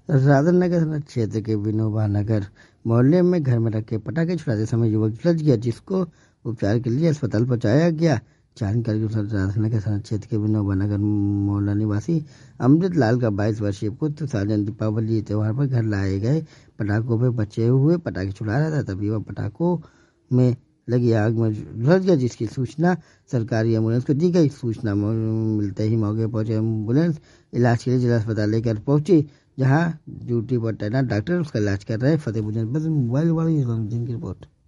राधन नगर थाना क्षेत्र के विनोबा नगर मोहल्ले में घर में रखे पटाखे छुड़ाते समय युवक झुलस गया, जिसको उपचार के लिए अस्पताल पहुंचाया गया। जानकारी के अनुसार राधन नगर थाना क्षेत्र के विनोबा नगर मोहल्ला निवासी अमृत लाल का 22 वर्षीय पुत्र साजन दीपावली त्योहार पर घर लाए गए पटाखों पर बचे हुए पटाखे छुड़ा रहा था, तभी वह पटाखों में लगी आग में झुलस गया, जिसकी सूचना सरकारी एम्बुलेंस को दी गई। सूचना मिलते ही मौके पर पहुंचे एम्बुलेंस इलाज के लिए जिला अस्पताल लेकर पहुंची, जहां ड्यूटी पर तैनात डॉक्टर उसका इलाज कर रहे। फतेहपुर जनपद में मोबाइल वाली की रिपोर्ट।